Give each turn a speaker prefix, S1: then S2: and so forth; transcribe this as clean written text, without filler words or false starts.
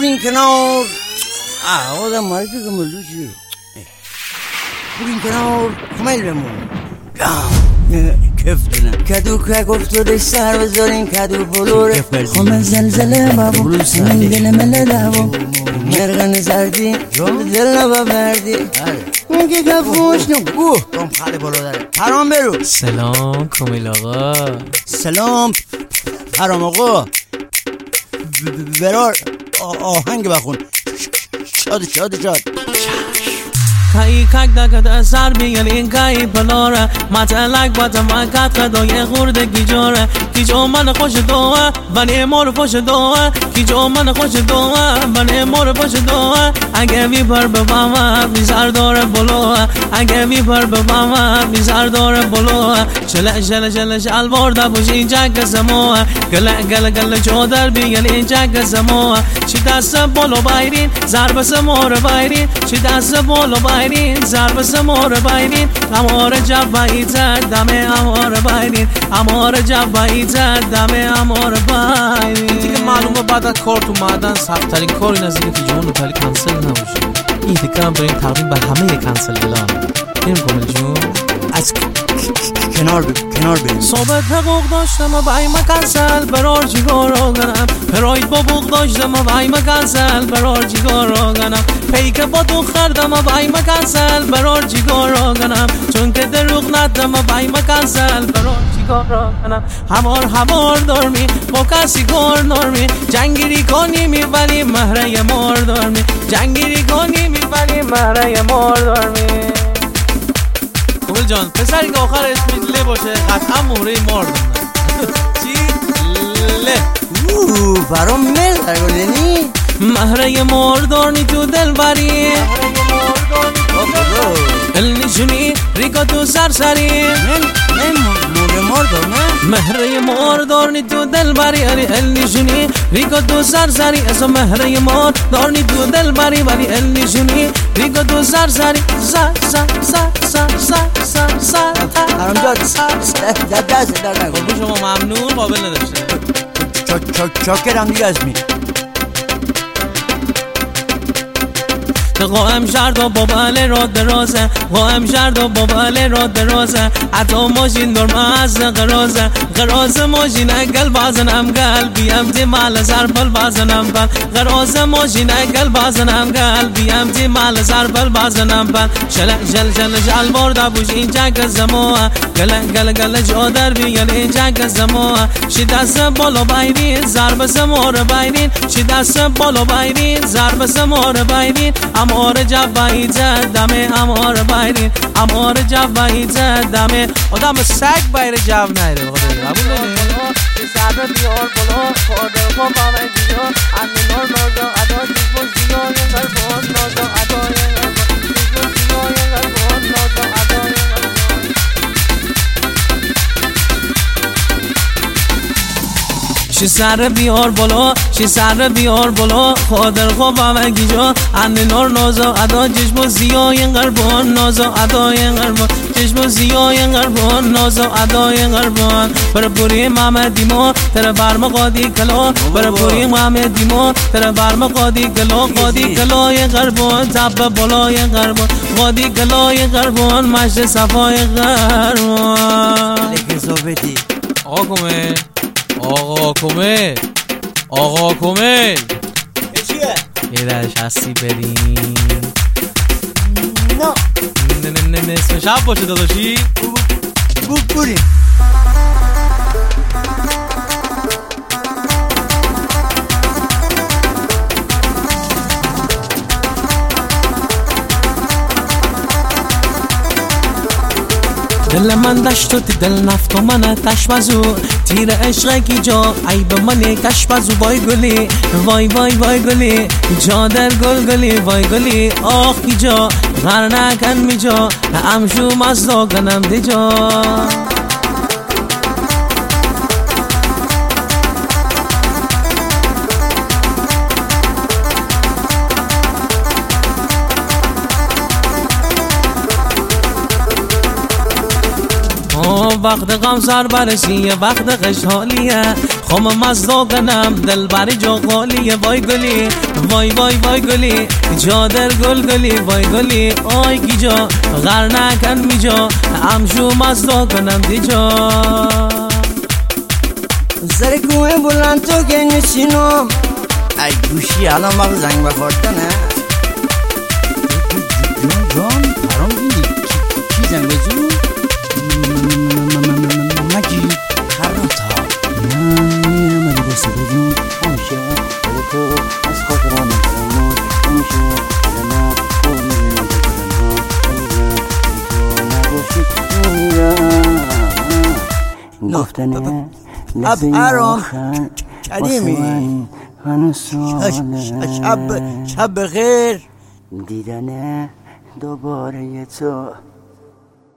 S1: برین کنار. آدم مالکی که ملوچی برین کنار کمیل بمون کف دونم کدو که گفتوری سر بذارین کدو بلوره خمه زلزله بابو سنین دل مله دابو مرغن زردی دل نبا بردی اون که کفوش نو کم خاله بالا داره پرام برو.
S2: سلام کمیل آقا.
S1: سلام پرام آقا. برار آهنگ بخون. شاد
S2: کایی کک دکت سر بیان این کایی پلاره متلک باتا مکت خدای خورده گیجاره گیجو من خوش دوه بنی مور خوش دوه گیجو من خوش دوه بنی مور خوش دوه اگه وی پر بفهمه بیزار داره بلوه اگه وی پر بفهمه بیزار داره بلوه شل شلوار دبوشی جک سموه گل چودر بیان این جک سموه چی دست بلو بایرین ضرب سمور بایرین چی دست بلو بایرین ضرب سمور بایرین امور جباییت دم امور بایرین امور جباییت دم امور بایرین.
S3: دیگه معلومه بعد از کار اومدن سخت‌ترین کار این از اینه که جون لوکالی کنسل نباشه. این دیگه هم داریم تقریبا بر همه کنسل اعلام. بریم کامل جون
S1: از کنار بریم.
S2: صحبت حقوق داشتم و بای ما کنسل برار جیگار رو گنم پراید با بوق داشتم و بای ما کنسل برار جیگار رو گنم پیک با تو خردم و بای ما کنسل برار جیگار رو گنم چون که دروغ ندم و بای ما کنسل برار جیگار رو گنم همار دارمی با کسی کار نارمی جنگیری کنی میبری مهره مار دارمی جنگیری کنی میبری مهره مار دارمی.
S3: کمیل جان پسری که آخر اسمش له باشه قطعا مهره مار دارن. چی؟ له
S1: برام میل درگلنی
S2: مهره مار دارنی تو دل بری النشونی ریکا تو سرسری
S1: من مهره مار دارم
S2: مهره مار دارنی تو دل بری النشونی ریکا تو سرسری از مهره مار دارنی تو دل بری ولی النشونی ریکا تو سرسری
S1: برام دست در نگو.
S3: قربون شما ممنون قابل نداشته.
S1: چاکرم دیگه از می
S2: قائم شرد و باباله را درازه قائم شرد و باباله را درازه حتی ماشین دور از قراز ماشین اگل بازنم گل بیم دی مال زربل بازنم بل قراز ماشین اگل بازنم گل بیم دی مال زربل بازنم بل شل برده بوش این جگ زموه گل جادر بیان این جگ زموه شی دست بالا بایرین ضرب سمور بایرین شی دست بالا بایرین ضرب سمور بایرین امور جواییت دمه امور بایرین امور جواییت دمه
S3: آدم سگ بایر جو نیره قبول داری؟
S2: سر بیار بالا خورده با بابا دیگه امی نور نازا ادا دیگه زیای قربان نازا ادای قربان زیای قربان نازا ادای شی سر بیار بالا خاطر خواب همگی جا امی نور نازا ادا چشم زیای قربان نازا ادای قربان چشم زیای قربان نازا ادای قربان بر پوری محمدی ما تر برم قادی کلا بر پوری محمدی ما تر برم قادی کلای قربان تب بالای قربان قادی کلای قربان مشت صفای قربان.
S1: لکه صحبتی
S3: آقا کمیل
S1: چیه؟
S3: یه درش هستی بریم
S1: نه
S3: اسم شب باشه داداشی
S1: بریم.
S2: دل من دشت و دل نفت و من تشمزو تیر عشق کی جا عیب من کشمزو وای گلی وای گلی جا در گلی وای گلی آخ کی جا غر نکن می جا امشو مزدا کنم دی جا وقت غم سر برسی وقت خشحالیه خم مزدا کنم دل بری جا خالیه وای گلی وای وای وای گلی جا در گل گلی وای گلی آی کی جا غر نکن می جا همشو مزدا کنم دی جا
S1: سر کوه بلند تو که نشینم ای گوشی الان وقت زنگ بخوردنه جان پرام دیدی کی زنگ بزن مگی خراتا من بسه بدون همیشه تو از خود را نکنم همیشه لما کنم گفتنه
S4: اب قدیمی شب بخیر
S1: دیدن دوباره تو